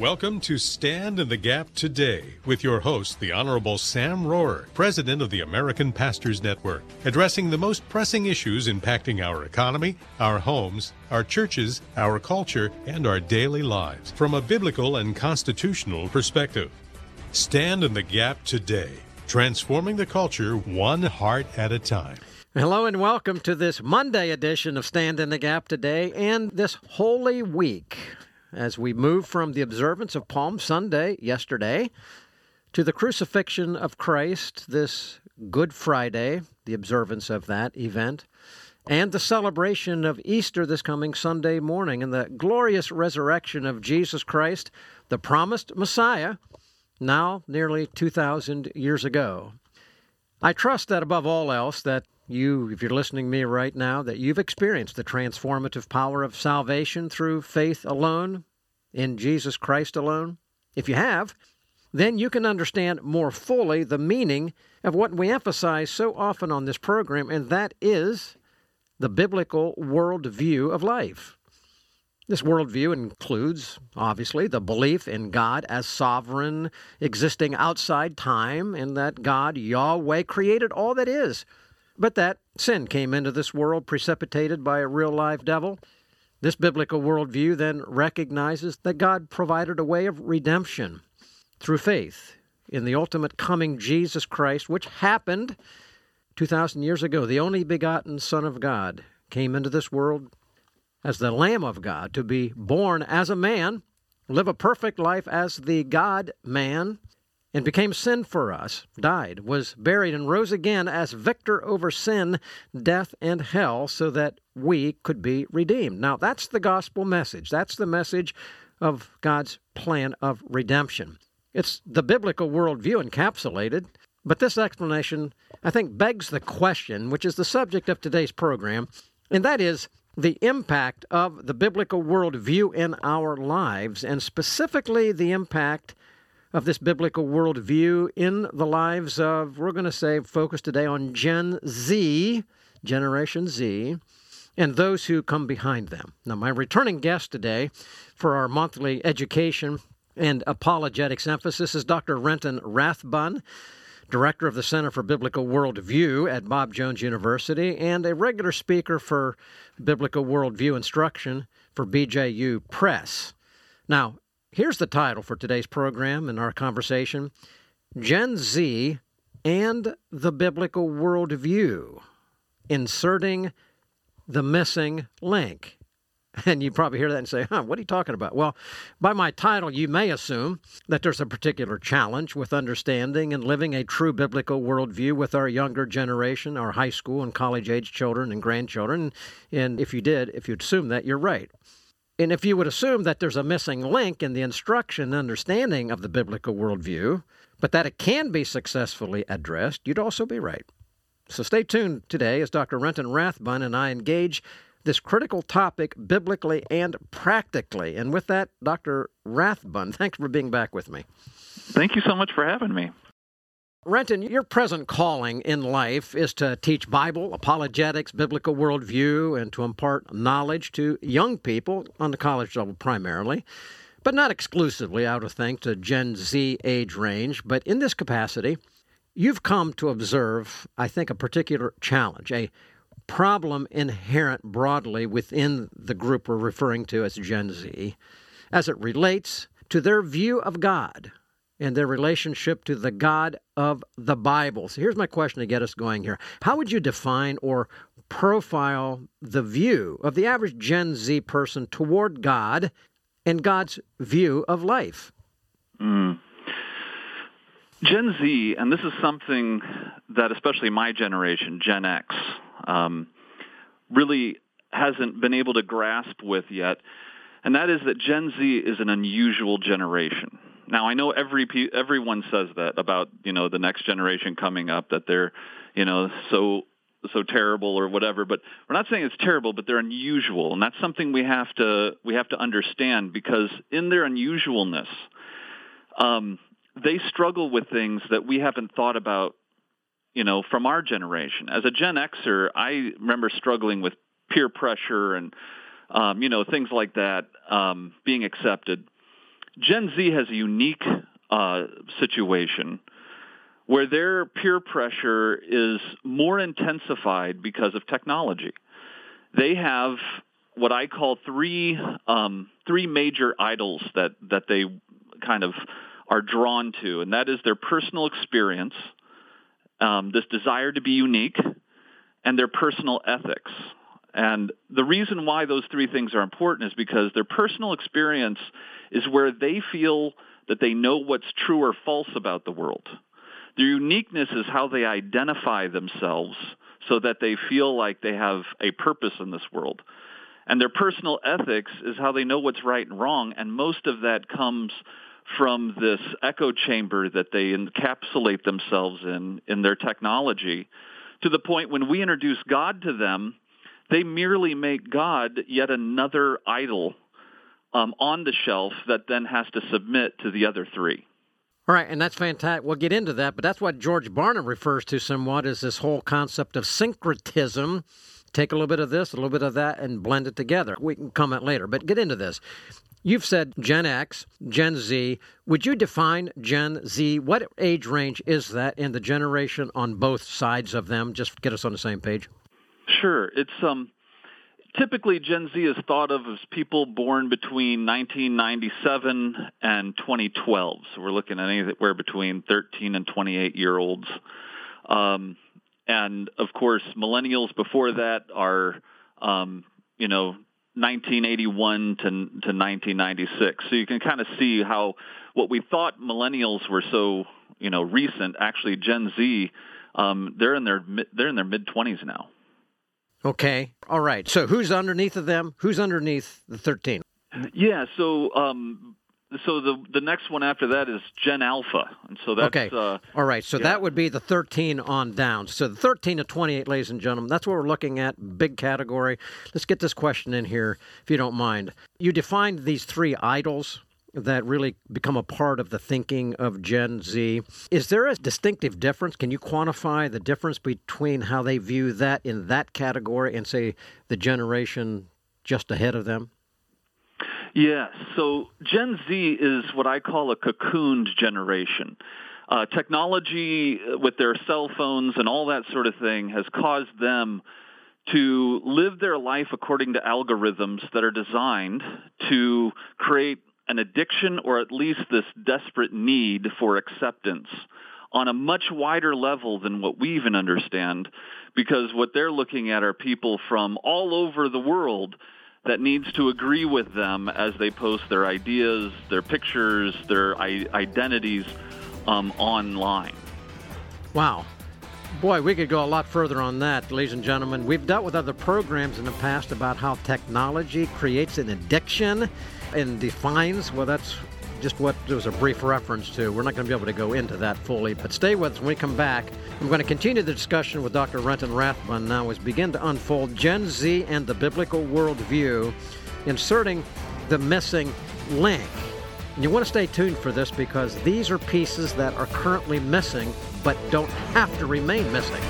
Welcome to Stand in the Gap Today with your host, the Honorable Sam Rohrer, President of the American Pastors Network, addressing the most pressing issues impacting our economy, our homes, our churches, our culture, and our daily lives from a biblical and constitutional perspective. Stand in the Gap Today, transforming the culture one heart at a time. Hello and welcome to this Monday edition of Stand in the Gap Today and this Holy Week, as we move from the observance of Palm Sunday yesterday to the crucifixion of Christ this Good Friday, the observance of that event, and the celebration of Easter this coming Sunday morning, and the glorious resurrection of Jesus Christ, the promised Messiah, now nearly 2,000 years ago. I trust that above all else that you, if you're listening to me right now, that you've experienced the transformative power of salvation through faith alone, in Jesus Christ alone. If you have, then you can understand more fully the meaning of what we emphasize so often on this program, and that is the biblical worldview of life. This worldview includes, obviously, the belief in God as sovereign, existing outside time, and that God, Yahweh, created all that is, but that sin came into this world precipitated by a real live devil. This biblical worldview then recognizes that God provided a way of redemption through faith in the ultimate coming Jesus Christ, which happened 2,000 years ago. The only begotten Son of God came into this world as the Lamb of God to be born as a man, live a perfect life as the God-man, and became sin for us, died, was buried, and rose again as victor over sin, death, and hell, so that we could be redeemed. Now, that's the gospel message. That's the message of God's plan of redemption. It's the biblical worldview encapsulated, but this explanation, I think, begs the question, which is the subject of today's program, and that is the impact of the biblical worldview in our lives, and specifically the impact of this biblical worldview in the lives of, we're going to say, focus today on Gen Z, Generation Z, and those who come behind them. Now, my returning guest today for our monthly education and apologetics emphasis is Dr. Renton Rathbun, Director of the Center for Biblical Worldview at Bob Jones University, and a regular speaker for Biblical Worldview Instruction for BJU Press. Now, here's the title for today's program and our conversation, Gen Z and the Biblical Worldview, Inserting the Missing Link. And you probably hear that and say, what are you talking about? Well, by my title, you may assume that there's a particular challenge with understanding and living a true biblical worldview with our younger generation, our high school and college-age children and grandchildren. And if you'd assume that, you're right. And if you would assume that there's a missing link in the instruction and understanding of the biblical worldview, but that it can be successfully addressed, you'd also be right. So stay tuned today as Dr. Renton Rathbun and I engage this critical topic biblically and practically. And with that, Dr. Rathbun, thanks for being back with me. Thank you so much for having me. Renton, your present calling in life is to teach Bible, apologetics, biblical worldview, and to impart knowledge to young people on the college level primarily, but not exclusively, I would think, to Gen Z age range. But in this capacity, you've come to observe, I think, a particular challenge, a problem inherent broadly within the group we're referring to as Gen Z, as it relates to their view of God and their relationship to the God of the Bible. So here's my question to get us going here. How would you define or profile the view of the average Gen Z person toward God and God's view of life? Gen Z, and this is something that especially my generation, Gen X, really hasn't been able to grasp with yet, and that is that Gen Z is an unusual generation. Now, I know everyone says that about, the next generation coming up, that they're, so terrible or whatever, but we're not saying it's terrible, but they're unusual, and that's something we have to understand, because in their unusualness, they struggle with things that we haven't thought about, from our generation. As a Gen Xer, I remember struggling with peer pressure and, things like that, being accepted. Gen Z has a unique situation where their peer pressure is more intensified because of technology. They have what I call three major idols that they kind of are drawn to, and that is their personal experience, this desire to be unique, and their personal ethics. And the reason why those three things are important is because their personal experience is where they feel that they know what's true or false about the world. Their uniqueness is how they identify themselves so that they feel like they have a purpose in this world. And their personal ethics is how they know what's right and wrong, and most of that comes from this echo chamber that they encapsulate themselves in their technology, to the point when we introduce God to them, they merely make God yet another idol on the shelf that then has to submit to the other three. All right, and that's fantastic. We'll get into that, but that's what George Barna refers to somewhat as this whole concept of syncretism. Take a little bit of this, a little bit of that, and blend it together. We can comment later, but get into this. You've said Gen X, Gen Z. Would you define Gen Z? What age range is that in the generation on both sides of them? Just get us on the same page. Sure. It's typically Gen Z is thought of as people born between 1997 and 2012. So we're looking at anywhere between 13 and 28-year-olds. And, of course, millennials before that are, 1981 to 1996. So you can kind of see how what we thought millennials were so, recent, actually Gen Z, they're in their mid-20s now. Okay. All right. So who's underneath of them? Who's underneath the 13? Yeah. So the next one after that is Gen Alpha, and so that's okay. All right. So that would be the 13 on down. So the 13 to 28, ladies and gentlemen, that's what we're looking at. Big category. Let's get this question in here, if you don't mind. You defined these three idols that really become a part of the thinking of Gen Z. Is there a distinctive difference? Can you quantify the difference between how they view that in that category and, say, the generation just ahead of them? Yes. So Gen Z is what I call a cocooned generation. Technology with their cell phones and all that sort of thing has caused them to live their life according to algorithms that are designed to create an addiction or at least this desperate need for acceptance on a much wider level than what we even understand, because what they're looking at are people from all over the world that needs to agree with them as they post their ideas, their pictures, their identities online. Wow. Boy, we could go a lot further on that, ladies and gentlemen. We've dealt with other programs in the past about how technology creates an addiction and defines, well, that's just what there was a brief reference to. We're not going to be able to go into that fully, but stay with us when we come back. I'm going to continue the discussion with Dr. Renton Rathbun now as we begin to unfold Gen Z and the biblical worldview, inserting the missing link. And you want to stay tuned for this because these are pieces that are currently missing but don't have to remain missing.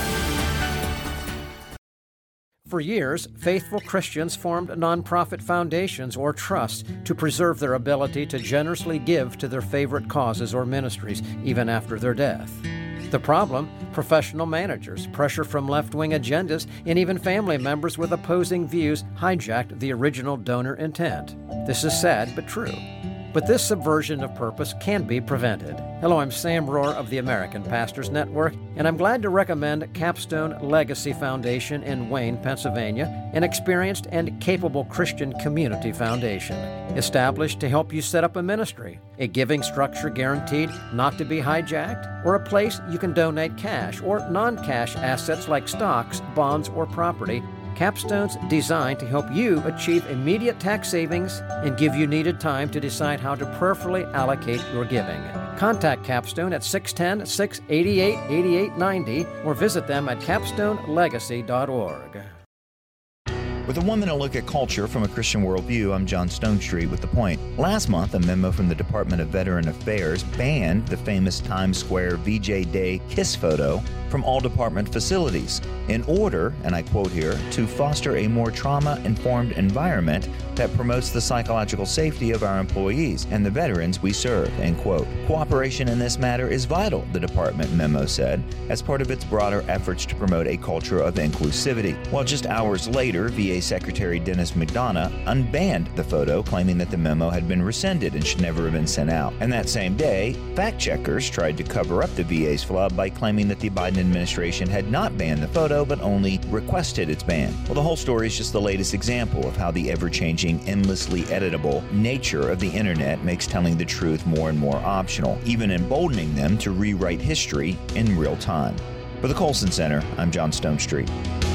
For years, faithful Christians formed nonprofit foundations or trusts to preserve their ability to generously give to their favorite causes or ministries, even after their death. The problem? Professional managers, pressure from left-wing agendas, and even family members with opposing views hijacked the original donor intent. This is sad but true. But this subversion of purpose can be prevented. Hello, I'm Sam Rohr of the American Pastors Network, and I'm glad to recommend Capstone Legacy Foundation in Wayne, Pennsylvania, an experienced and capable Christian community foundation, established to help you set up a ministry, a giving structure guaranteed not to be hijacked, or a place you can donate cash or non-cash assets like stocks, bonds, or property. Capstone's designed to help you achieve immediate tax savings and give you needed time to decide how to prayerfully allocate your giving. Contact Capstone at 610-688-8890 or visit them at capstonelegacy.org. With a 1-minute look at culture from a Christian worldview, I'm John Stonestreet with The Point. Last month, a memo from the Department of Veteran Affairs banned the famous Times Square VJ Day kiss photo from all department facilities in order, and I quote here, to foster a more trauma-informed environment that promotes the psychological safety of our employees and the veterans we serve, end quote. Cooperation in this matter is vital, the department memo said, as part of its broader efforts to promote a culture of inclusivity. While just hours later, VA Secretary Dennis McDonough unbanned the photo, claiming that the memo had been rescinded and should never have been sent out. And that same day, fact-checkers tried to cover up the VA's flub by claiming that the Biden administration had not banned the photo, but only requested its ban. Well, the whole story is just the latest example of how the ever-changing, endlessly editable nature of the internet makes telling the truth more and more optional, even emboldening them to rewrite history in real time. For the Colson Center, I'm John Stonestreet.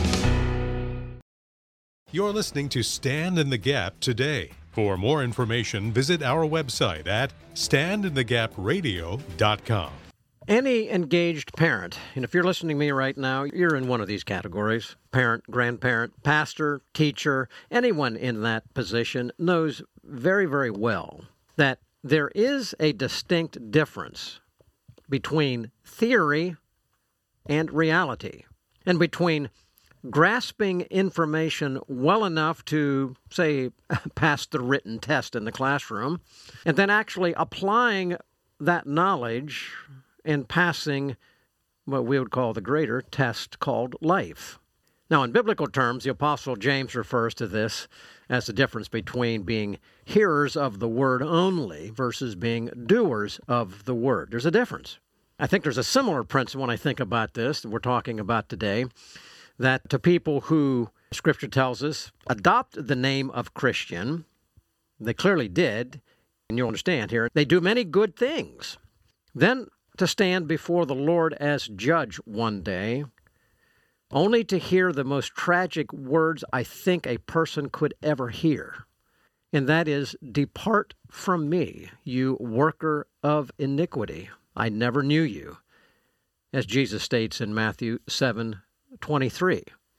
You're listening to Stand in the Gap today. For more information, visit our website at standinthegapradio.com. Any engaged parent, and if you're listening to me right now, you're in one of these categories, parent, grandparent, pastor, teacher, anyone in that position knows very, very well that there is a distinct difference between theory and reality, and between grasping information well enough to, say, pass the written test in the classroom, and then actually applying that knowledge and passing what we would call the greater test called life. Now, in biblical terms, the Apostle James refers to this as the difference between being hearers of the word only versus being doers of the word. There's a difference. I think there's a similar principle when I think about this that we're talking about today, that to people who, Scripture tells us, adopt the name of Christian, they clearly did, and you'll understand here, they do many good things. Then to stand before the Lord as judge one day, only to hear the most tragic words I think a person could ever hear, and that is, "Depart from me, you worker of iniquity. I never knew you," as Jesus states in Matthew 7:23.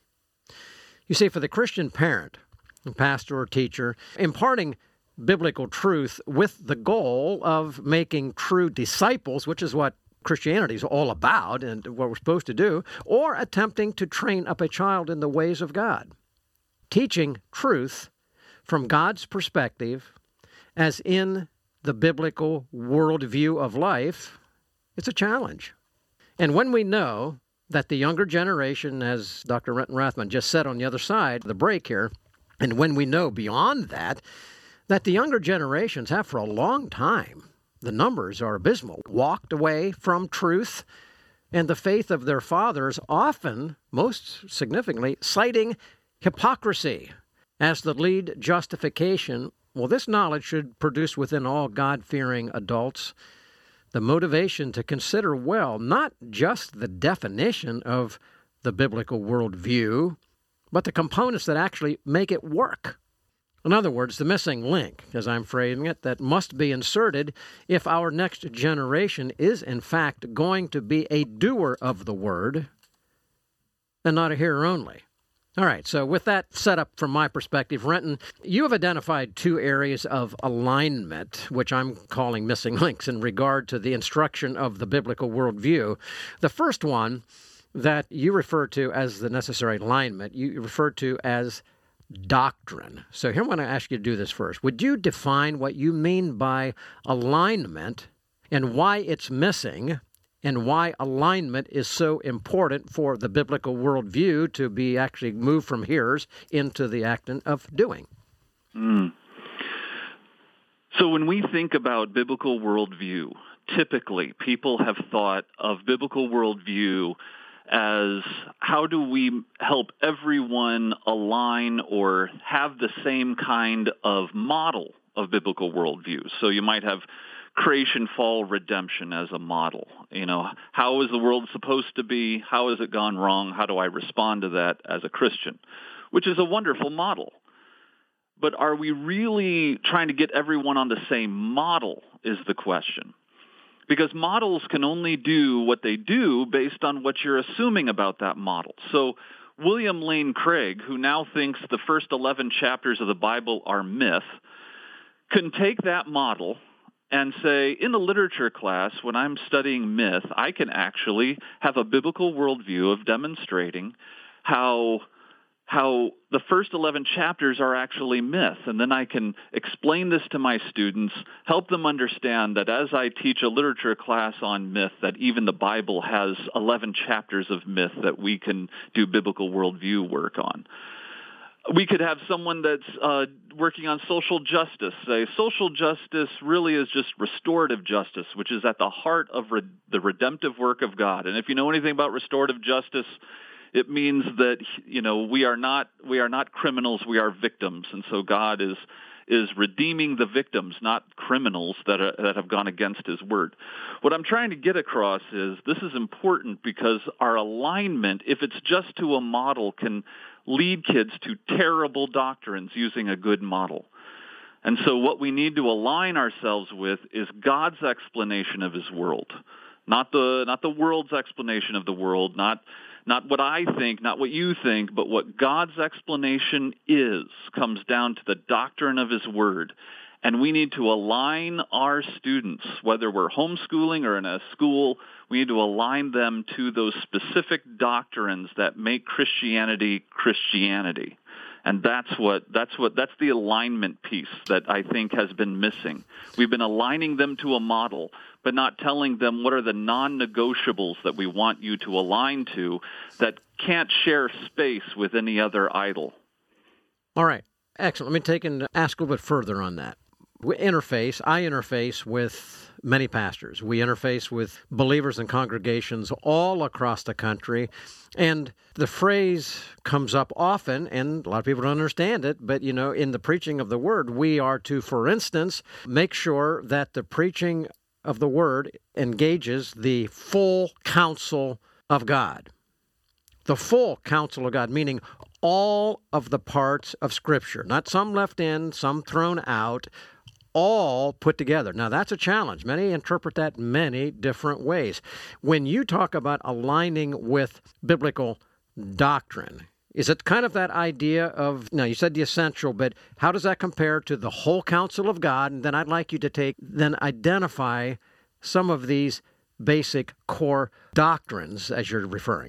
You see, for the Christian parent, pastor or teacher, imparting biblical truth with the goal of making true disciples, which is what Christianity is all about and what we're supposed to do, or attempting to train up a child in the ways of God. Teaching truth from God's perspective, as in the biblical worldview of life, it's a challenge. And when we know that the younger generation, as Dr. Renton Rathman just said on the other side of the break here, and when we know beyond that the younger generations have for a long time, the numbers are abysmal, walked away from truth and the faith of their fathers, often, most significantly, citing hypocrisy as the lead justification. Well, this knowledge should produce within all God-fearing adults the motivation to consider well not just the definition of the biblical worldview, but the components that actually make it work. In other words, the missing link, as I'm phrasing it, that must be inserted if our next generation is, in fact, going to be a doer of the word and not a hearer only. All right, so with that set up from my perspective, Renton, you have identified two areas of alignment, which I'm calling missing links in regard to the instruction of the biblical worldview. The first one that you refer to as the necessary alignment, you refer to as doctrine. So here I'm going to ask you to do this first. Would you define what you mean by alignment and why it's missing, and why alignment is so important for the biblical worldview to be actually moved from hearers into the act of doing? So when we think about biblical worldview, typically people have thought of biblical worldview as how do we help everyone align or have the same kind of model of biblical worldview. So you might have creation, fall, redemption as a model. You know, how is the world supposed to be? How has it gone wrong? How do I respond to that as a Christian? Which is a wonderful model. But are we really trying to get everyone on the same model is the question. Because models can only do what they do based on what you're assuming about that model. So William Lane Craig, who now thinks the first 11 chapters of the Bible are myth, can take that model and say, in a literature class, when I'm studying myth, I can actually have a biblical worldview of demonstrating how the first 11 chapters are actually myth. And then I can explain this to my students, help them understand that as I teach a literature class on myth, that even the Bible has 11 chapters of myth that we can do biblical worldview work on. We could have someone that's working on social justice say, social justice really is just restorative justice, which is at the heart of the redemptive work of God. And if you know anything about restorative justice, it means that, we are not criminals, we are victims. And so God is redeeming the victims, not criminals that have gone against his word. What I'm trying to get across is this is important because our alignment, if it's just to a model, can lead kids to terrible doctrines using a good model. And so what we need to align ourselves with is God's explanation of his world, not the world's explanation of the world, not what I think, not what you think, but what God's explanation comes down to the doctrine of his word. And we need to align our students, whether we're homeschooling or in a school, we need to align them to those specific doctrines that make Christianity Christianity. And that's the alignment piece that I think has been missing. We've been aligning them to a model, but not telling them what are the non-negotiables that we want you to align to that can't share space with any other idol. All right. Excellent. Let me take and ask a little bit further on that. I interface with many pastors. We interface with believers and congregations all across the country. And the phrase comes up often, and a lot of people don't understand it, but, in the preaching of the word, we are to, for instance, make sure that the preaching of the word engages the full counsel of God. The full counsel of God, meaning all of the parts of Scripture, not some left in, some thrown out, all put together. Now, that's a challenge. Many interpret that many different ways. When you talk about aligning with biblical doctrine, is it kind of that idea of, now you said the essential, but how does that compare to the whole counsel of God? And then I'd like you to identify some of these basic core doctrines as you're referring.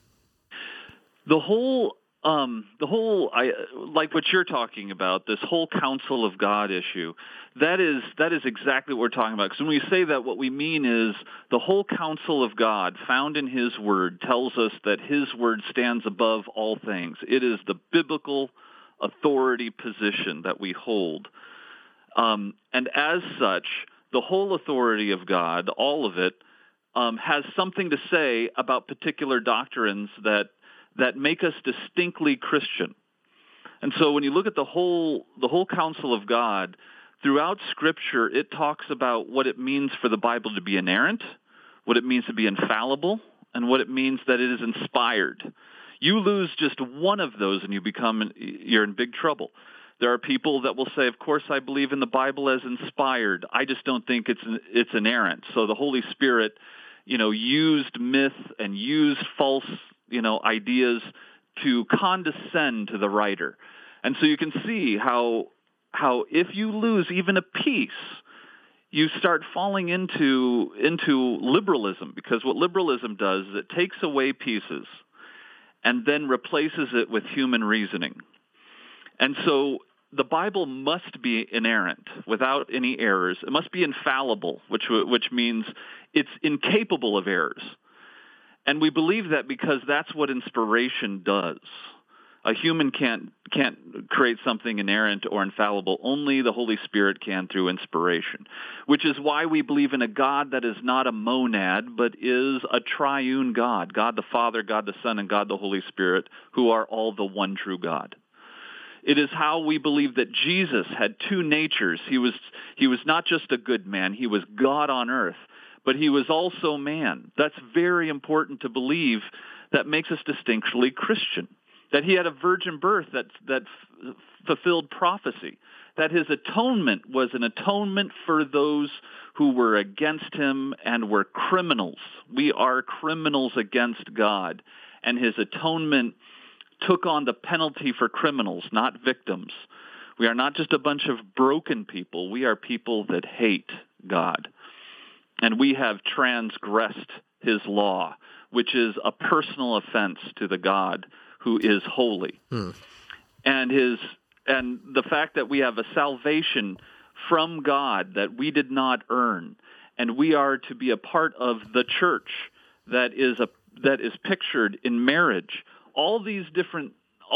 Like what you're talking about, this whole counsel of God issue, that is exactly what we're talking about. Because when we say that, what we mean is the whole counsel of God found in his word tells us that his word stands above all things. It is the biblical authority position that we hold. And as such, the whole authority of God, all of it, has something to say about particular doctrines that make us distinctly Christian. And so when you look at the whole counsel of God, throughout Scripture, it talks about what it means for the Bible to be inerrant, what it means to be infallible, and what it means that it is inspired. You lose just one of those and you're in big trouble. There are people that will say, of course I believe in the Bible as inspired. I just don't think it's inerrant. So the Holy Spirit, used myth and used false ideas to condescend to the writer. And so you can see how if you lose even a piece, you start falling into liberalism, because what liberalism does is it takes away pieces and then replaces it with human reasoning. And so the Bible must be inerrant, without any errors. It must be infallible, which means it's incapable of errors. And we believe that because that's what inspiration does. A human can't create something inerrant or infallible. Only the Holy Spirit can through inspiration, which is why we believe in a God that is not a monad, but is a triune God, God the Father, God the Son, and God the Holy Spirit, who are all the one true God. It is how we believe that Jesus had two natures. He was not just a good man. He was God on earth, but he was also man. That's very important to believe. That makes us distinctly Christian. That he had a virgin birth that fulfilled prophecy. That his atonement was an atonement for those who were against him and were criminals. We are criminals against God. And his atonement took on the penalty for criminals, not victims. We are not just a bunch of broken people. We are people that hate God. And we have transgressed his law, which is a personal offense to the God who is holy. And the fact that we have a salvation from God that we did not earn, and we are to be a part of the church that is pictured in marriage. All these different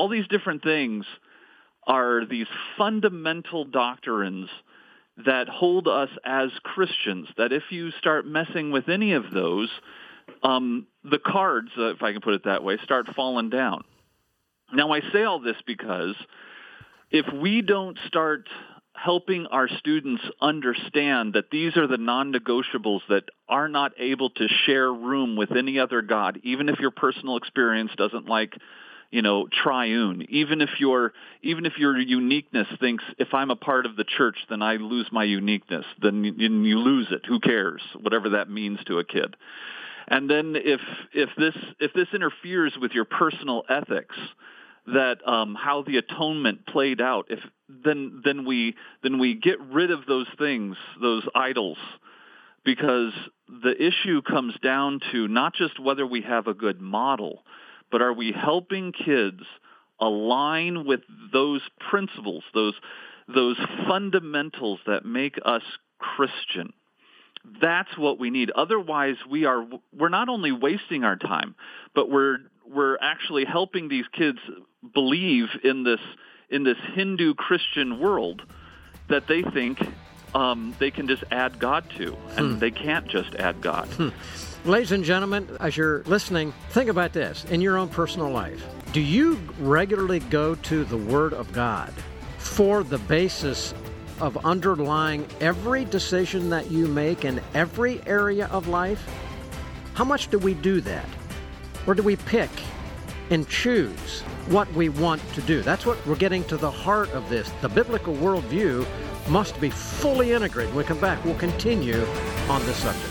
things are these fundamental doctrines that hold us as Christians, that if you start messing with any of those, the cards, if I can put it that way, start falling down. Now, I say all this because if we don't start helping our students understand that these are the non-negotiables that are not able to share room with any other God, even if your personal experience doesn't like, triune, even if your uniqueness thinks, if I'm a part of the church, then I lose my uniqueness, then you lose it. Who cares? Whatever that means to a kid. And then if this interferes with your personal ethics, that how the atonement played out, then we get rid of those things, those idols, because the issue comes down to not just whether we have a good model, but are we helping kids align with those principles, those fundamentals that make us Christian? That's what we need. Otherwise, we're not only wasting our time, but we're actually helping these kids believe in this Hindu Christian world that they think they can just add God to, and they can't just add God. Ladies and gentlemen, as you're listening, think about this in your own personal life. Do you regularly go to the Word of God for the basis of underlying every decision that you make in every area of life? How much do we do that? Or do we pick and choose what we want to do? That's what we're getting to the heart of this. The biblical worldview must be fully integrated. When we come back, we'll continue on this subject.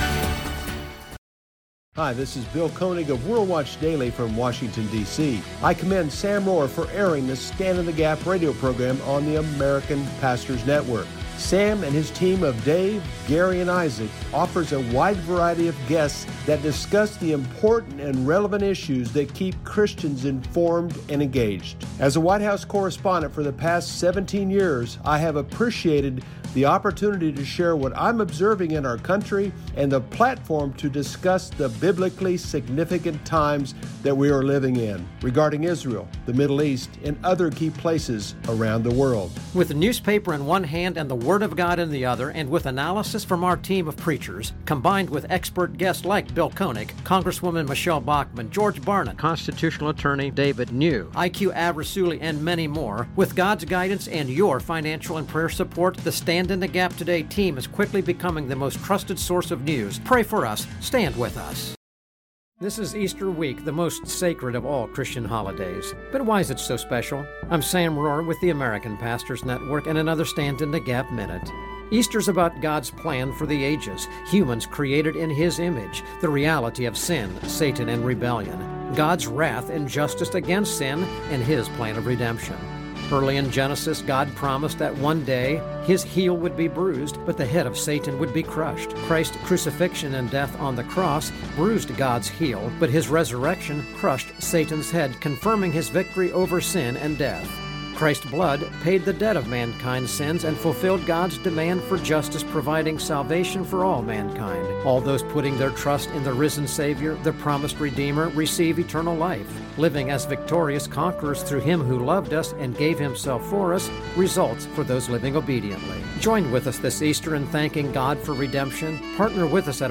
Hi, this is Bill Koenig of World Watch Daily from Washington, D.C. I commend Sam Rohrer for airing the Stand in the Gap radio program on the American Pastors Network. Sam and his team of Dave, Gary, and Isaac offers a wide variety of guests that discuss the important and relevant issues that keep Christians informed and engaged. As a White House correspondent for the past 17 years, I have appreciated the opportunity to share what I'm observing in our country and the platform to discuss the biblically significant times that we are living in regarding Israel, the Middle East, and other key places around the world. With the newspaper in one hand and the Word of God in the other, and with analysis from our team of preachers, combined with expert guests like Bill Koenig, Congresswoman Michelle Bachmann, George Barnett, Constitutional Attorney David New, IQ Avrasuli, and many more, with God's guidance and your financial and prayer support, the Stand in the Gap Today team is quickly becoming the most trusted source of news. Pray for us. Stand with us. This is Easter week, the most sacred of all Christian holidays. But why is it so special? I'm Sam Rohrer with the American Pastors Network and another Stand in the Gap Minute. Easter's about God's plan for the ages, humans created in His image, the reality of sin, Satan, and rebellion, God's wrath and justice against sin, and His plan of redemption. Early in Genesis, God promised that one day His heel would be bruised, but the head of Satan would be crushed. Christ's crucifixion and death on the cross bruised God's heel, but His resurrection crushed Satan's head, confirming His victory over sin and death. Christ's blood paid the debt of mankind's sins and fulfilled God's demand for justice, providing salvation for all mankind. All those putting their trust in the risen Savior, the promised Redeemer, receive eternal life. Living as victorious conquerors through Him who loved us and gave Himself for us results for those living obediently. Join with us this Easter in thanking God for redemption. Partner with us at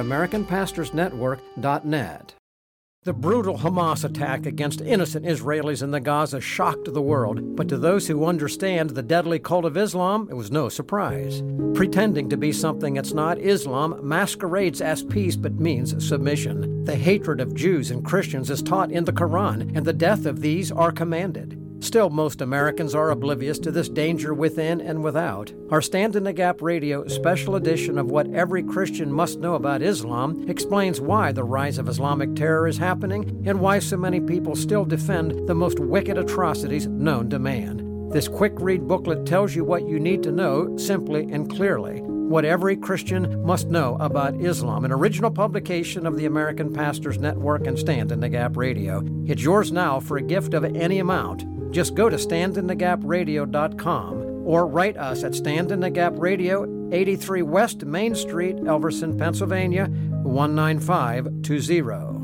AmericanPastorsNetwork.net. The brutal Hamas attack against innocent Israelis in the Gaza shocked the world, but to those who understand the deadly cult of Islam, it was no surprise. Pretending to be something it's not, Islam masquerades as peace but means submission. The hatred of Jews and Christians is taught in the Quran, and the death of these are commanded. Still, most Americans are oblivious to this danger within and without. Our Stand in the Gap Radio special edition of What Every Christian Must Know About Islam explains why the rise of Islamic terror is happening and why so many people still defend the most wicked atrocities known to man. This quick read booklet tells you what you need to know simply and clearly. What Every Christian Must Know About Islam, an original publication of the American Pastors Network and Stand in the Gap Radio. It's yours now for a gift of any amount. Just go to standinthegapradio.com or write us at Stand in the Gap Radio, 83 West Main Street, Elverson, Pennsylvania, 19520.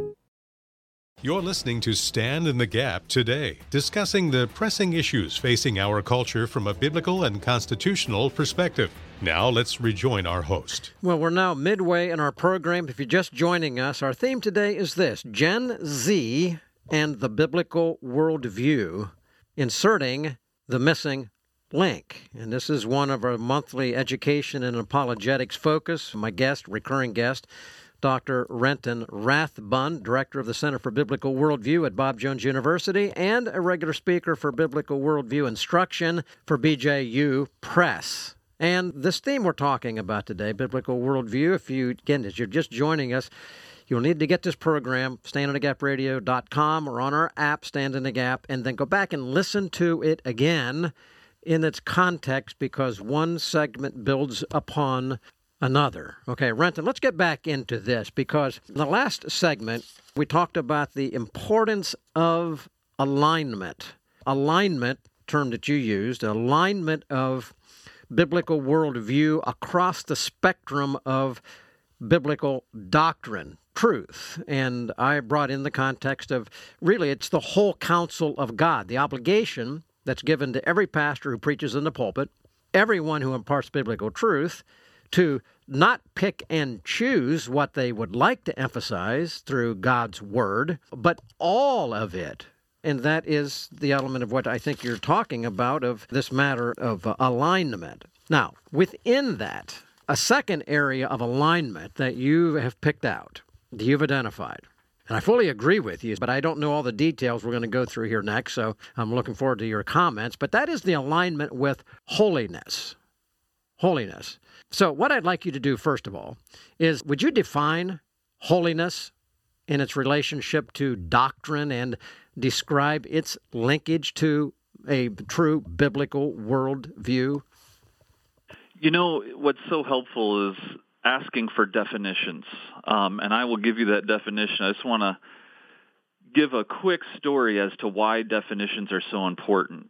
You're listening to Stand in the Gap today, discussing the pressing issues facing our culture from a biblical and constitutional perspective. Now let's rejoin our host. Well, we're now midway in our program. If you're just joining us, our theme today is this: Gen Z and the biblical worldview, inserting the missing link. And this is one of our monthly education and apologetics focus. My guest, recurring guest, Dr. Renton Rathbun, Director of the Center for Biblical Worldview at Bob Jones University and a regular speaker for Biblical Worldview Instruction for BJU Press. And this theme we're talking about today, Biblical Worldview, as you're just joining us, you'll need to get this program, standinthegapradio.com, or on our app, Stand in the Gap, and then go back and listen to it again in its context, because one segment builds upon another. Okay, Renton, let's get back into this, because in the last segment, we talked about the importance of alignment. Alignment, term that you used, alignment of biblical worldview across the spectrum of biblical doctrine, truth. And I brought in the context of, really, it's the whole counsel of God, the obligation that's given to every pastor who preaches in the pulpit, everyone who imparts biblical truth, to not pick and choose what they would like to emphasize through God's Word, but all of it. And that is the element of what I think you're talking about, of this matter of alignment. Now, within that, a second area of alignment that you have picked out, that you've identified, and I fully agree with you, but I don't know all the details we're going to go through here next, so I'm looking forward to your comments, but that is the alignment with holiness. Holiness. So what I'd like you to do, first of all, is would you define holiness in its relationship to doctrine and describe its linkage to a true biblical worldview? You know, what's so helpful is asking for definitions, and I will give you that definition. I just want to give a quick story as to why definitions are so important.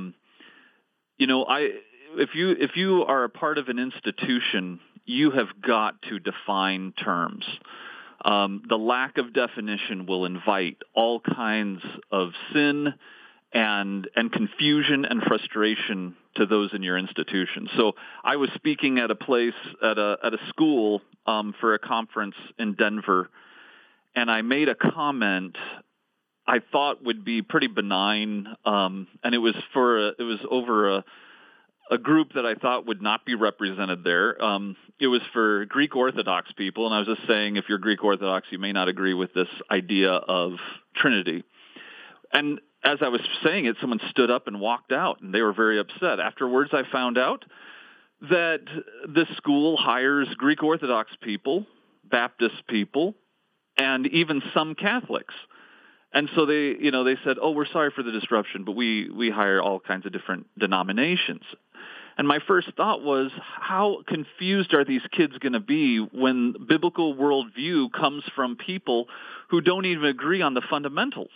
If you are a part of an institution, you have got to define terms. The lack of definition will invite all kinds of sin and confusion and frustration to those in your institution. So I was speaking at a place, at a school for a conference in Denver, and I made a comment I thought would be pretty benign, and it was over a group that I thought would not be represented there. It was for Greek Orthodox people, and I was just saying, if you're Greek Orthodox, you may not agree with this idea of Trinity. And as I was saying it, someone stood up and walked out, and they were very upset. Afterwards, I found out that this school hires Greek Orthodox people, Baptist people, and even some Catholics. And so they said, "Oh, we're sorry for the disruption, but we hire all kinds of different denominations." And my first thought was, how confused are these kids going to be when biblical worldview comes from people who don't even agree on the fundamentals?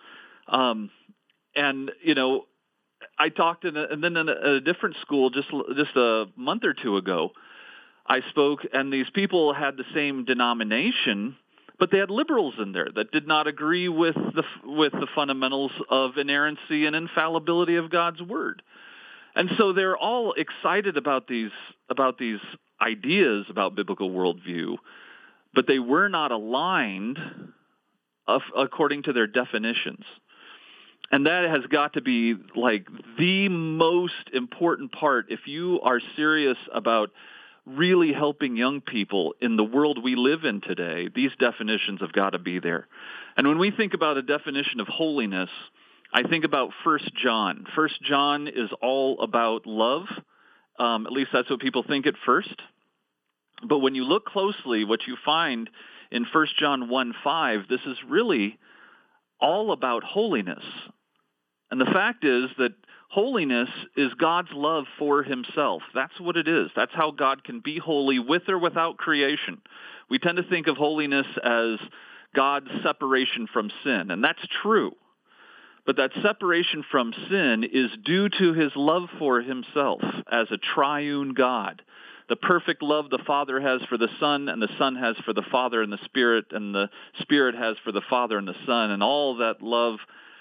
I talked and then in a different school just a month or two ago, I spoke, and these people had the same denomination, but they had liberals in there that did not agree with the fundamentals of inerrancy and infallibility of God's Word. And so they're all excited about these ideas about biblical worldview, but they were not aligned according to their definitions. And that has got to be like the most important part if you are serious about really helping young people in the world we live in today. These definitions have got to be there. And when we think about a definition of holiness, I think about 1 John. 1 John is all about love. At least that's what people think at first. But when you look closely, what you find in 1 John 1:5, this is really all about holiness. And the fact is that Holiness is God's love for himself. That's what it is. That's how God can be holy with or without creation. We tend to think of holiness as God's separation from sin, and that's true. But that separation from sin is due to his love for himself as a triune God. The perfect love the Father has for the Son, and the Son has for the Father and the Spirit has for the Father and the Son, and all that love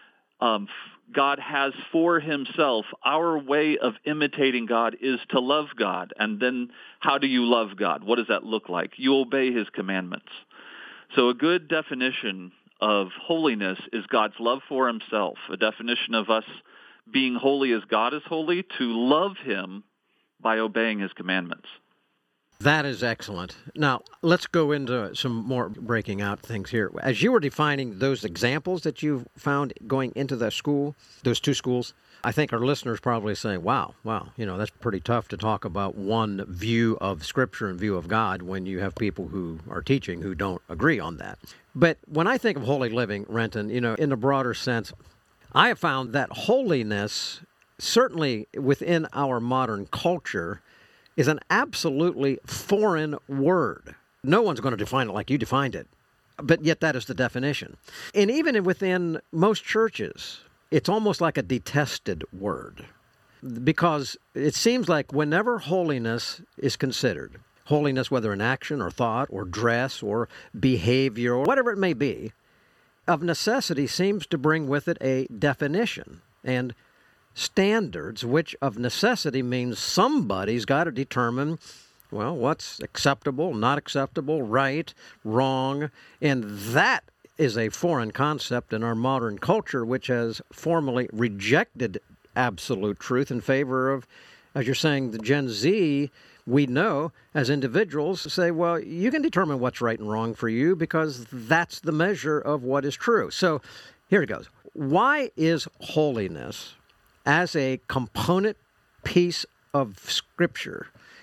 God has for himself. Our way of imitating God is to love God. And then how do you love God? What does that look like? You obey his commandments. So a good definition of holiness is God's love for himself. A definition of us being holy as God is holy, to love him by obeying his commandments. That is excellent. Now, let's go into some more breaking out things here. As you were defining those examples that you found going into the school, those two schools, I think our listeners probably saying, wow, that's pretty tough to talk about one view of Scripture and view of God when you have people who are teaching who don't agree on that. But when I think of holy living, Renton, in a broader sense, I have found that holiness, certainly within our modern culture, is an absolutely foreign word. No one's going to define it like you defined it, but yet that is the definition. And even within most churches, it's almost like a detested word, because it seems like whenever holiness is considered, holiness whether in action or thought or dress or behavior or whatever it may be, of necessity seems to bring with it a definition and standards, which of necessity means somebody's got to determine, well, what's acceptable, not acceptable, right, wrong, and that is a foreign concept in our modern culture, which has formally rejected absolute truth in favor of, as you're saying, the Gen Z, we know as individuals say, well, you can determine what's right and wrong for you because that's the measure of what is true. So here it goes. Why is holiness as a component piece of Scripture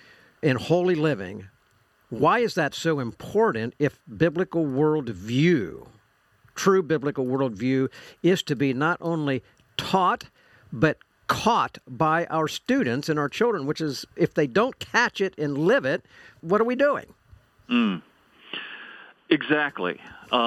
in holy living, why is that so important if biblical worldview, true biblical worldview, is to be not only taught, but caught by our students and our children, which is, if they don't catch it and live it, what are we doing? Exactly.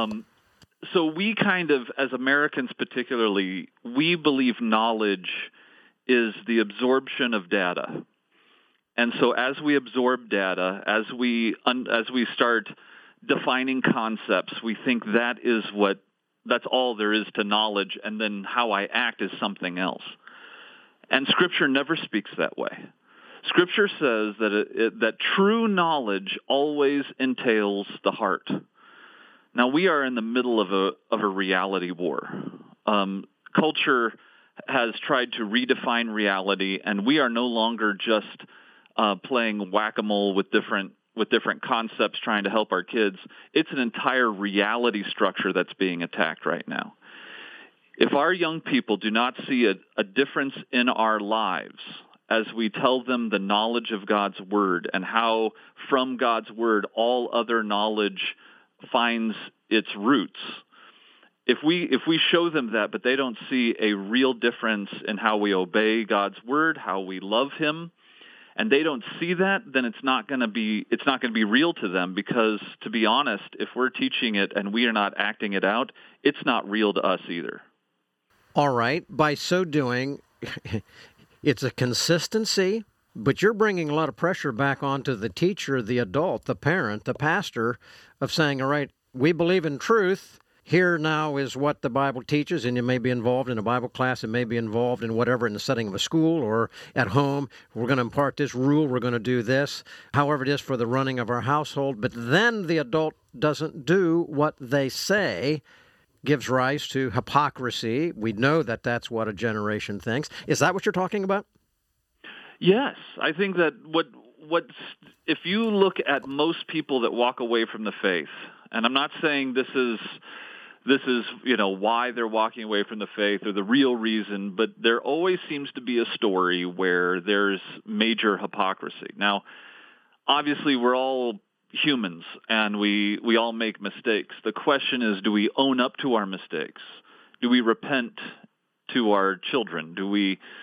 So we kind of, as Americans particularly, we believe knowledge is the absorption of data. And so as we absorb data, as we start defining concepts, we think that's all there is to knowledge, and then how I act is something else. And Scripture never speaks that way. Scripture says that true knowledge always entails the heart. Now, we are in the middle of a reality war. Culture has tried to redefine reality, and we are no longer just playing whack-a-mole with different concepts trying to help our kids. It's an entire reality structure that's being attacked right now. If our young people do not see a difference in our lives as we tell them the knowledge of God's Word and how from God's Word all other knowledge finds its roots, if we show them that, but they don't see a real difference in how we obey God's Word, how we love Him, and they don't see that, then it's not going to be real to them, because, to be honest, if we're teaching it and we are not acting it out, it's not real to us either. All right. By so doing, it's a consistency, but you're bringing a lot of pressure back onto the teacher, the adult, the parent, the pastor, of saying, all right, we believe in truth. Here now is what the Bible teaches, and you may be involved in a Bible class, it may be involved in whatever in the setting of a school or at home. We're going to impart this rule, we're going to do this, however it is for the running of our household. But then the adult doesn't do what they say, gives rise to hypocrisy. We know that that's what a generation thinks. Is that what you're talking about? Yes. I think that if you look at most people that walk away from the faith, and I'm not saying this is why they're walking away from the faith or the real reason, but there always seems to be a story where there's major hypocrisy. Now, obviously, we're all humans, and we all make mistakes. The question is, do we own up to our mistakes? Do we repent to our children? Do we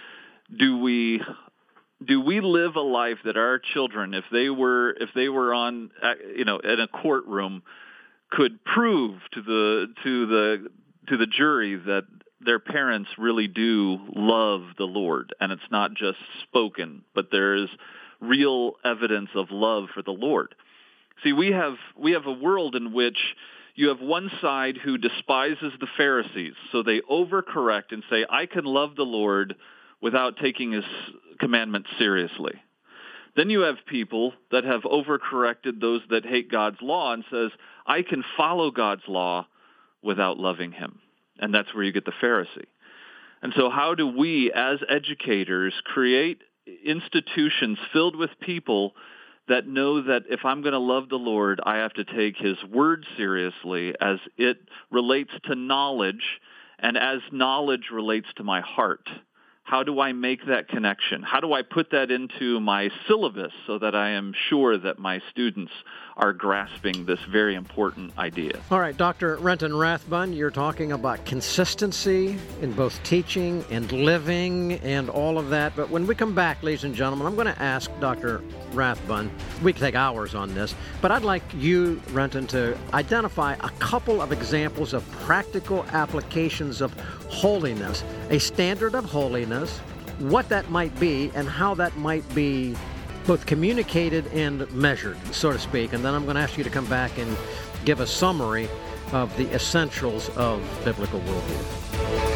do we live a life that our children, if they were on, in a courtroom, could prove to the jury that their parents really do love the Lord, and it's not just spoken, but there is real evidence of love for the Lord. See, we have a world in which you have one side who despises the Pharisees, so they overcorrect and say, I can love the Lord without taking his commandments seriously. Then you have people that have overcorrected those that hate God's law and says, I can follow God's law without loving him. And that's where you get the Pharisee. And so how do we, as educators, create institutions filled with people that know that if I'm going to love the Lord, I have to take his word seriously as it relates to knowledge and as knowledge relates to my heart? How do I make that connection? How do I put that into my syllabus so that I am sure that my students are grasping this very important idea? All right, Dr. Renton Rathbun, you're talking about consistency in both teaching and living and all of that. But when we come back, ladies and gentlemen, I'm going to ask Dr. Rathbun, we can take hours on this, but I'd like you, Renton, to identify a couple of examples of practical applications of holiness, a standard of holiness, what that might be, and how that might be both communicated and measured, so to speak. And then I'm going to ask you to come back and give a summary of the essentials of biblical worldview.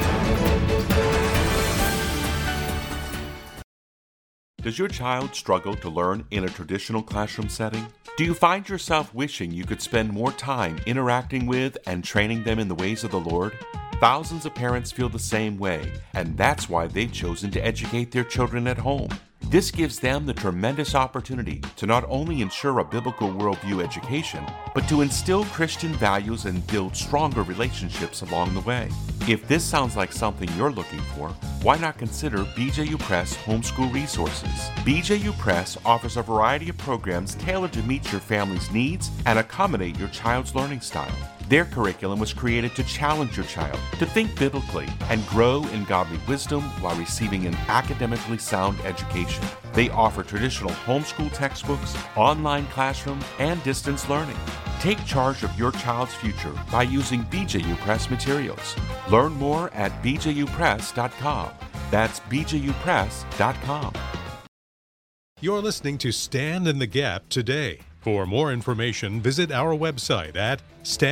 Does your child struggle to learn in a traditional classroom setting? Do you find yourself wishing you could spend more time interacting with and training them in the ways of the Lord? Thousands of parents feel the same way, and that's why they've chosen to educate their children at home. This gives them the tremendous opportunity to not only ensure a biblical worldview education, but to instill Christian values and build stronger relationships along the way. If this sounds like something you're looking for, why not consider BJU Press Homeschool Resources? BJU Press offers a variety of programs tailored to meet your family's needs and accommodate your child's learning style. Their curriculum was created to challenge your child to think biblically and grow in godly wisdom while receiving an academically sound education. They offer traditional homeschool textbooks, online classroom, and distance learning. Take charge of your child's future by using BJU Press materials. Learn more at bjupress.com. That's bjupress.com. You're listening to Stand in the Gap today. For more information, visit our website at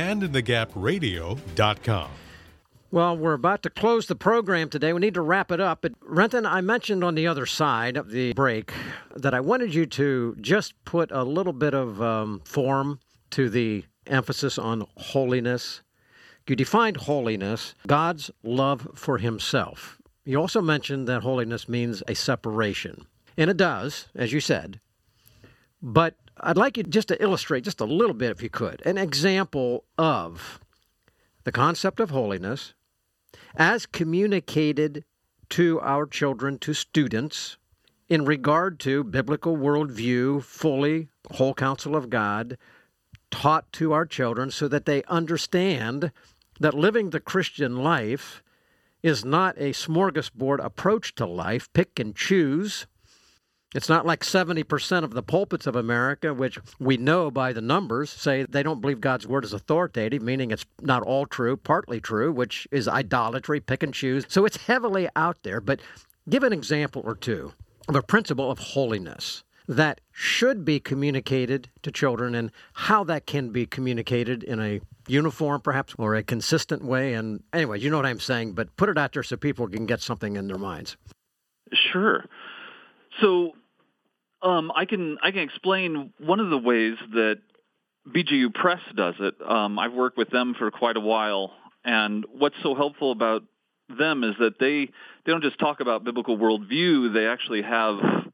standinthegapradio.com. Well, we're about to close the program today. We need to wrap it up. But Renton, I mentioned on the other side of the break that I wanted you to just put a little bit of form to the emphasis on holiness. You defined holiness, God's love for himself. You also mentioned that holiness means a separation. And it does, as you said. But I'd like you just to illustrate just a little bit, if you could, an example of the concept of holiness as communicated to our children, to students, in regard to biblical worldview, fully, whole counsel of God, taught to our children so that they understand that living the Christian life is not a smorgasbord approach to life, pick and choose. It's not like 70% of the pulpits of America, which we know by the numbers, say they don't believe God's word is authoritative, meaning it's not all true, partly true, which is idolatry, pick and choose. So it's heavily out there. But give an example or two of a principle of holiness that should be communicated to children and how that can be communicated in a uniform, perhaps, or a consistent way. And anyway, you know what I'm saying, but put it out there so people can get something in their minds. Sure. So I can explain one of the ways that BJU Press does it. I've worked with them for quite a while, and what's so helpful about them is that they don't just talk about biblical worldview. They actually have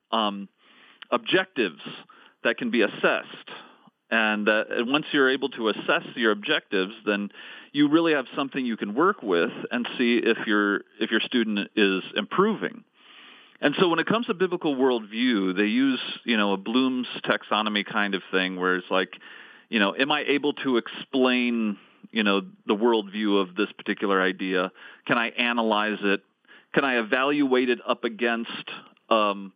objectives that can be assessed. And once you're able to assess your objectives, then you really have something you can work with and see if your student is improving. And so when it comes to biblical worldview, they use, a Bloom's taxonomy kind of thing where it's like, am I able to explain, the worldview of this particular idea? Can I analyze it? Can I evaluate it up against, some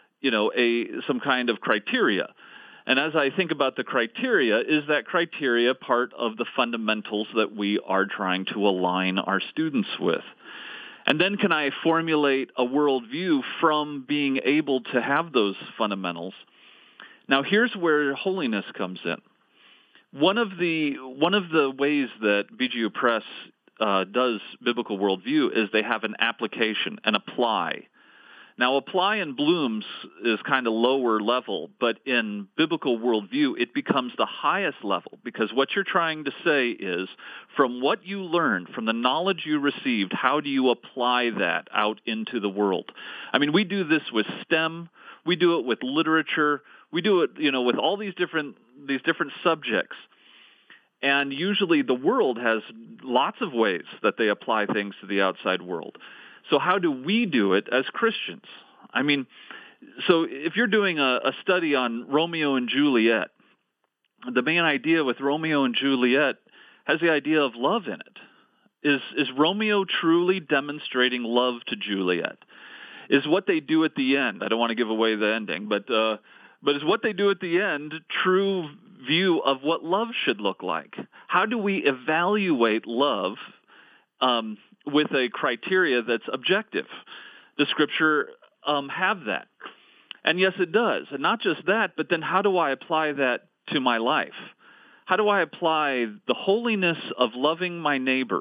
kind of criteria? And as I think about the criteria, is that criteria part of the fundamentals that we are trying to align our students with? And then can I formulate a worldview from being able to have those fundamentals? Now, here's where holiness comes in. One of the ways that BGU Press does biblical worldview is they have an application, an apply. Now, apply in Bloom's is kind of lower level, but in biblical worldview, it becomes the highest level, because what you're trying to say is, from what you learned, from the knowledge you received, how do you apply that out into the world? I mean, we do this with STEM, we do it with literature, we do it, with all these different subjects. And usually the world has lots of ways that they apply things to the outside world. So how do we do it as Christians? I mean, so if you're doing a study on Romeo and Juliet, the main idea with Romeo and Juliet has the idea of love in it. Is Romeo truly demonstrating love to Juliet? Is what they do at the end, I don't want to give away the ending, but is what they do at the end true view of what love should look like? How do we evaluate love with a criteria that's objective? Does Scripture have that? And yes, it does. And not just that, but then how do I apply that to my life? How do I apply the holiness of loving my neighbor?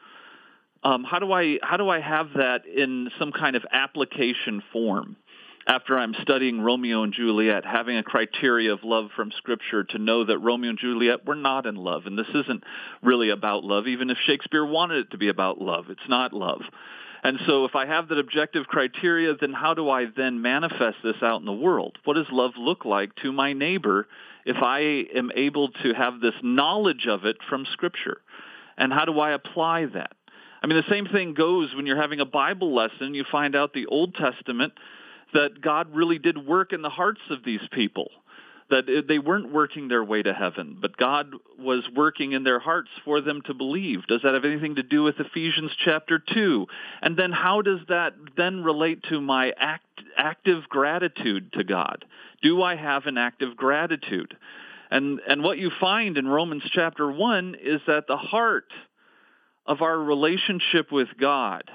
How do I have that in some kind of application form? After I'm studying Romeo and Juliet, having a criteria of love from Scripture to know that Romeo and Juliet were not in love, and this isn't really about love, even if Shakespeare wanted it to be about love. It's not love. And so if I have that objective criteria, then how do I then manifest this out in the world? What does love look like to my neighbor if I am able to have this knowledge of it from Scripture? And how do I apply that? I mean, the same thing goes when you're having a Bible lesson. You find out the Old Testament that God really did work in the hearts of these people, that they weren't working their way to heaven, but God was working in their hearts for them to believe. Does that have anything to do with Ephesians chapter 2? And then how does that then relate to my active gratitude to God? Do I have an active gratitude? And what you find in Romans chapter 1 is that the heart of our relationship with God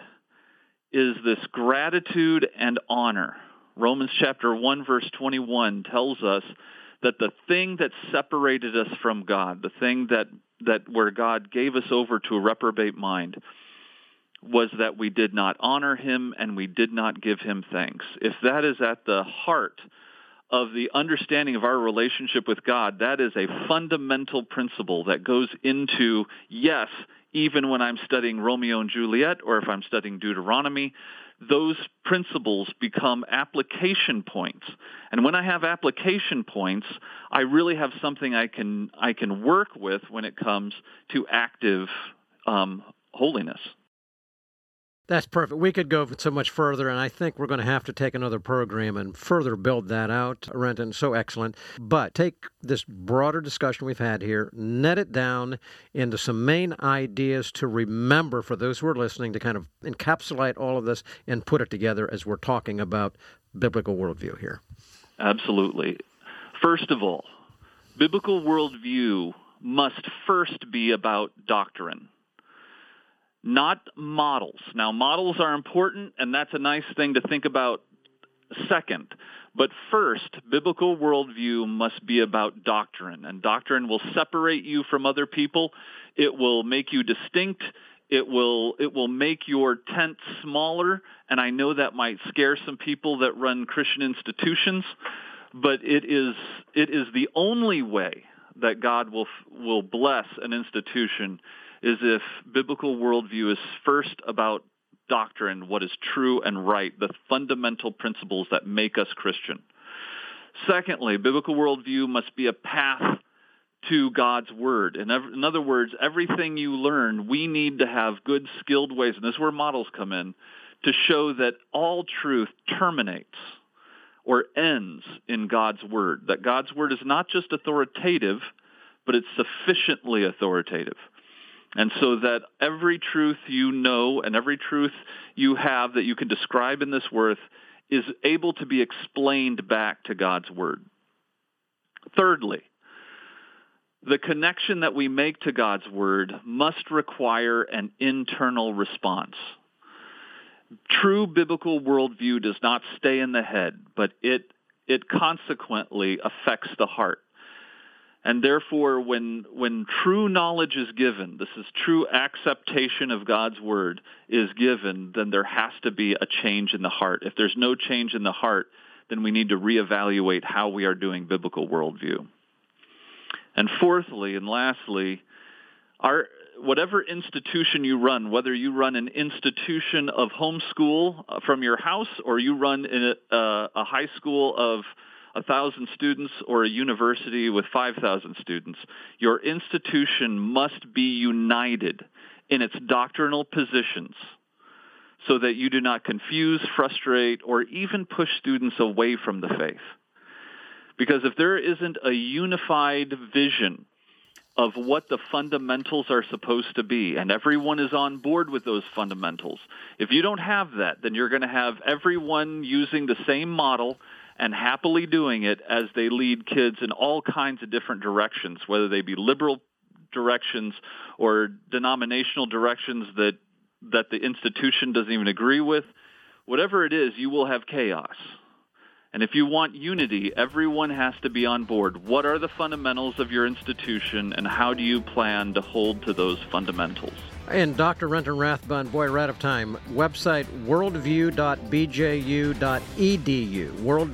is this gratitude and honor. Romans chapter 1 verse 21 tells us that the thing that separated us from God, the thing that where God gave us over to a reprobate mind, was that we did not honor him and we did not give him thanks. If that is at the heart of the understanding of our relationship with God, that is a fundamental principle that goes into, yes, even when I'm studying Romeo and Juliet, or if I'm studying Deuteronomy, those principles become application points. And when I have application points, I really have something I can work with when it comes to active holiness. That's perfect. We could go so much further, and I think we're going to have to take another program and further build that out, Renton. So excellent. But take this broader discussion we've had here, net it down into some main ideas to remember for those who are listening, to kind of encapsulate all of this and put it together as we're talking about biblical worldview here. Absolutely. First of all, biblical worldview must first be about doctrine, not models. Now, models are important, and that's a nice thing to think about second. But first, biblical worldview must be about doctrine, and doctrine will separate you from other people. It will make you distinct. It will make your tent smaller, and I know that might scare some people that run Christian institutions, but it is the only way that God will bless an institution is if biblical worldview is first about doctrine, what is true and right, the fundamental principles that make us Christian. Secondly, biblical worldview must be a path to God's Word. In other words, everything you learn, we need to have good, skilled ways, and this is where models come in, to show that all truth terminates or ends in God's Word, that God's Word is not just authoritative, but it's sufficiently authoritative. And so that every truth you know and every truth you have that you can describe in this worth is able to be explained back to God's Word. Thirdly, the connection that we make to God's Word must require an internal response. True biblical worldview does not stay in the head, but it consequently affects the heart. And therefore, when true knowledge is given, this is true acceptation of God's Word is given, then there has to be a change in the heart. If there's no change in the heart, then we need to reevaluate how we are doing biblical worldview. And fourthly and lastly, whatever institution you run, whether you run an institution of homeschool from your house or you run in a high school of 1,000 students or a university with 5,000 students, your institution must be united in its doctrinal positions so that you do not confuse, frustrate, or even push students away from the faith. Because if there isn't a unified vision of what the fundamentals are supposed to be, and everyone is on board with those fundamentals, if you don't have that, then you're going to have everyone using the same model and happily doing it as they lead kids in all kinds of different directions, whether they be liberal directions or denominational directions that the institution doesn't even agree with. Whatever it is, you will have chaos. And if you want unity, everyone has to be on board. What are the fundamentals of your institution, and how do you plan to hold to those fundamentals? And Dr. Renton Rathbun, boy, we're out of time. Website, worldview.bju.edu.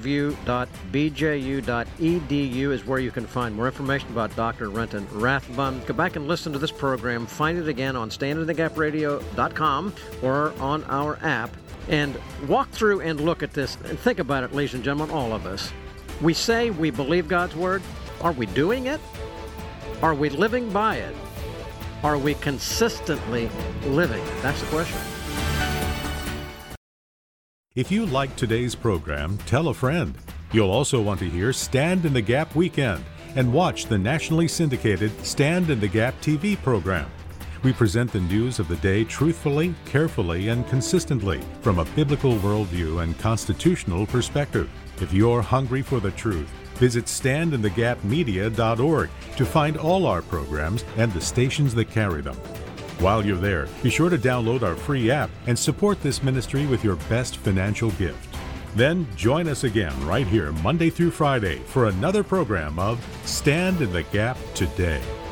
Worldview.bju.edu is where you can find more information about Dr. Renton Rathbun. Go back and listen to this program. Find it again on standinthegapradio.com or on our app. And walk through and look at this and think about it, ladies and gentlemen, all of us. We say we believe God's Word. Are we doing it? Are we living by it? Are we consistently living? That's the question. If you liked today's program, tell a friend. You'll also want to hear Stand in the Gap Weekend and watch the nationally syndicated Stand in the Gap TV program. We present the news of the day truthfully, carefully, and consistently from a biblical worldview and constitutional perspective. If you're hungry for the truth, visit standinthegapmedia.org to find all our programs and the stations that carry them. While you're there, be sure to download our free app and support this ministry with your best financial gift. Then join us again right here Monday through Friday for another program of Stand in the Gap Today.